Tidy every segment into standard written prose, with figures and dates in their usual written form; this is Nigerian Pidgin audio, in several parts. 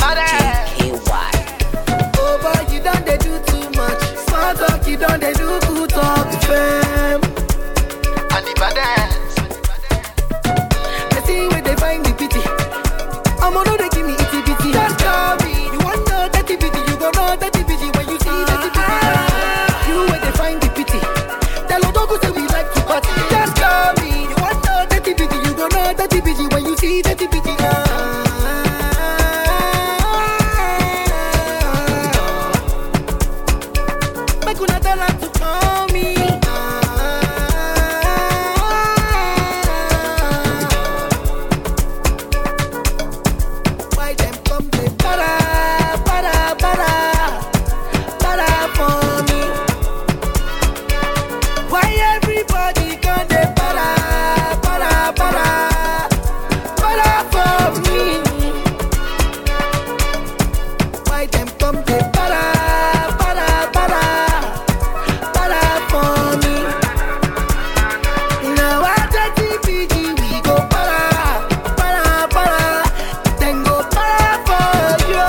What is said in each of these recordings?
KY. Oh boy, you done they do too much. Small talk, you done they do good talk, fam. And the baddest. I see where they find the pity. I'm on they give me itty bitty. Just call me. You want know that bitty, you gon' know that bitty when you see that bitty. You where they find the pity. Tell Odogu say we like to party. Just call me. You want know that bitty, you gon' know that bitty when you see that bitty. Make una tell her to call me. Why them come they para for me? Why everybody come they para for me? Why them come they para for me? Now I take TPG, we go para, then go para for you.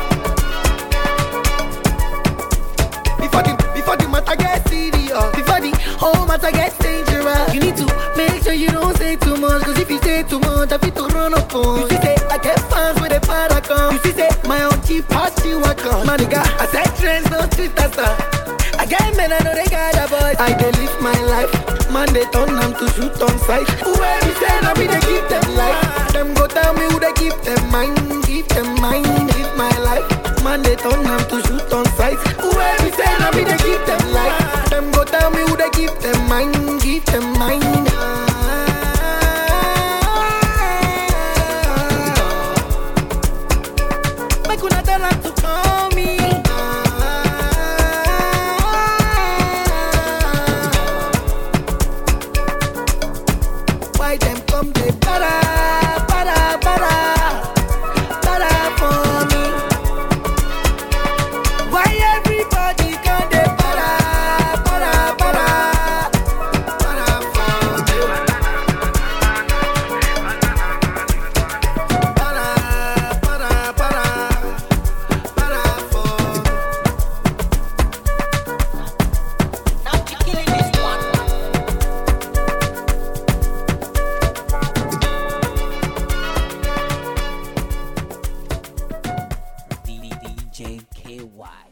Before the matter gets serious, before the whole matter gets dangerous, you need to make sure you don't say too much. Cause if you say too much, I feel to run up on you. See say I get fans with a para come. You see say my own cheap pass you a come. My nigga, I said trends no street star. I get men, I know they got a boy. I dey live my life. Man, they turn them to shoot on sight. Whoever be saying, I be they give them life. Them go tell me who they give them mind. Give them mind, live my life. Man, they turn them to shoot on sight. Whoever be saying, I be they give them life. Them go tell me who they give them mind. Give them mind. Make una tell her to call me. Why them come they para for me? Why everybody come they para for me? Para for me. Now you killing this one. DJ KY.